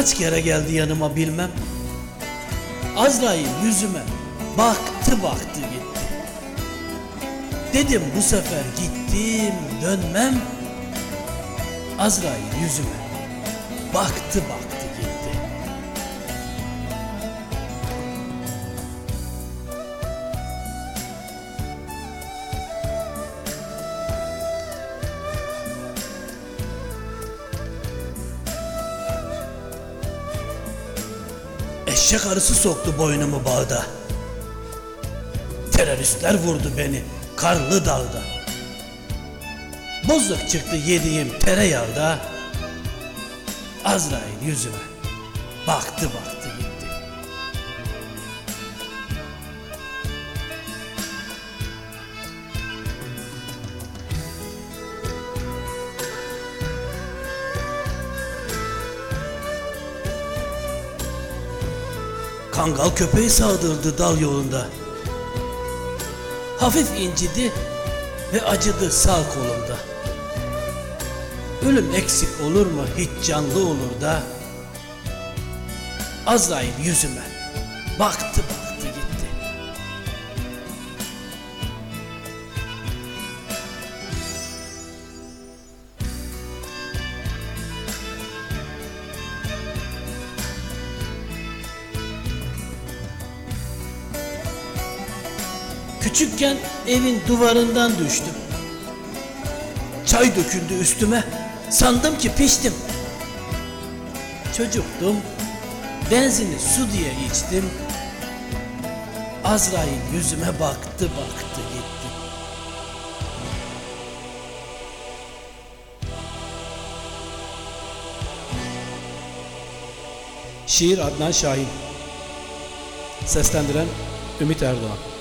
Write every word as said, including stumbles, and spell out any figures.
Kaç kere geldi yanıma bilmem. Azrail yüzüme baktı baktı gitti. Dedim bu sefer gittim dönmem. Azrail yüzüme baktı baktı gitti. Eşek arısı soktu boynumu bağda. Teröristler vurdu beni karlı dağda. Bozuk çıktı yediğim tereyağda. Azrail yüzüme baktı baktı gitti. Kangal köpeği saldırdı dal yolunda. Hafif incidi ve acıdı sağ kolumda. Ölüm eksik olur mu hiç canlı olur da. Azrail yüzüme baktı baktı gitti. Küçükken evin duvarından düştüm. Çay döküldü üstüme, sandım ki piştim. Çocuktum, benzini su diye içtim. Azrail yüzüme baktı baktı gitti. Şiir Adnan Şahin. Seslendiren Ümit Erdoğan.